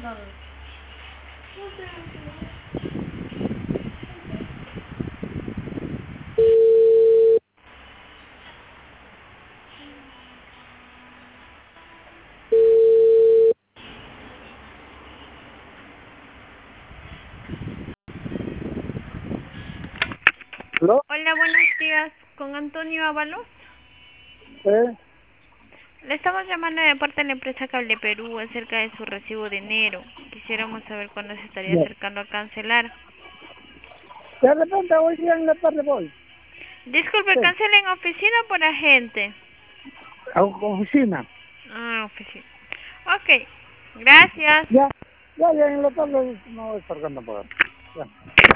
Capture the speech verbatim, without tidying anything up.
¿Aló? Hola, buenos días. ¿Con Antonio Ábalos? ¿Eh? Le estamos llamando de parte de la empresa Cable Perú acerca de su recibo de enero. Quisiéramos saber cuándo se estaría No. acercando a cancelar. De repente hoy día en la tarde voy. Disculpe, Sí. ¿cancela en oficina o por agente? A oficina. Ah, oficina. Ok, gracias. Ya. Ya, ya en la tarde no voy cargando por ahí. Ya.